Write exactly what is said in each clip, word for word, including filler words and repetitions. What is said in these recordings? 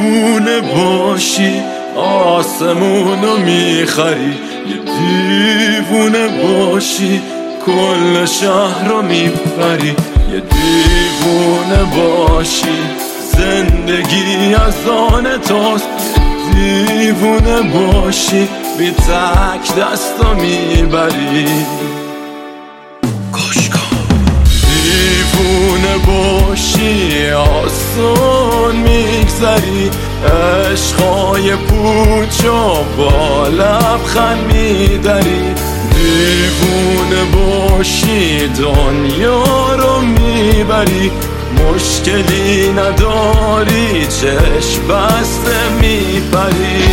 دیوونه باشی آسمونو میخری، یه دیوونه باشی کل شهر رو میبری، یه دیوونه باشی زندگی از آن توست، یه دیوونه باشی بی تک دستو میبری. گوش کن دیوونه باشی آسون میگذری، عشقای پوچو با لبخند میدری، دیوونه باشی دنیا رو میبری، مشکلی نداری چشم بسته میپری.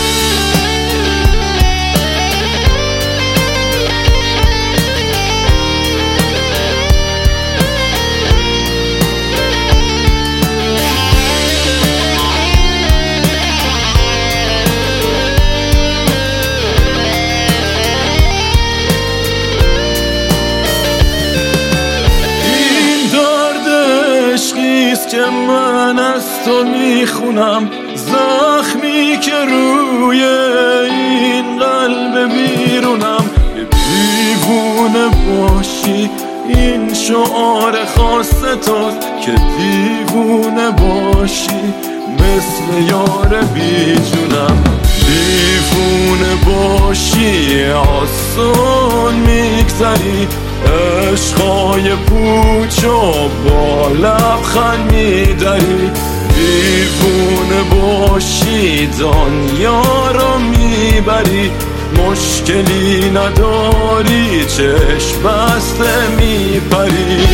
عشقیست که من از تو میخونم، زخمی که روی این قلب بیرونم، یه دیوونه باشی این شعار خاص توست، که دیوونه باشی مثل یار بی جونم، دیوونه باشی آسون میگذری، عشقای پوچو با لبخند میدری، دیوونه باشی دنیا رو میبری، مشکلی نداری چشم بسته میپری.